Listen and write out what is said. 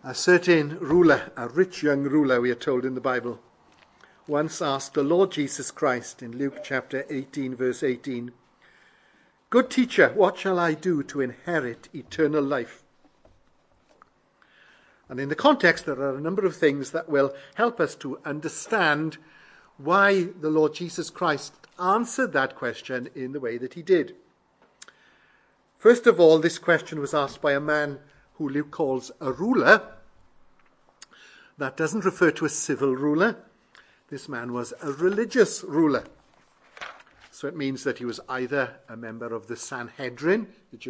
A certain ruler, a rich young ruler, we are told in the Bible, once asked the Lord Jesus Christ in Luke chapter 18, verse 18, "Good teacher, what shall I do to inherit eternal life?" And in the context, there are a number of things that will help us to understand why the Lord Jesus Christ answered that question in the way that he did. First of all, this question was asked by a man who Luke calls a ruler. That doesn't refer to a civil ruler. This man was a religious ruler. So it means that he was either a member of the Sanhedrin, the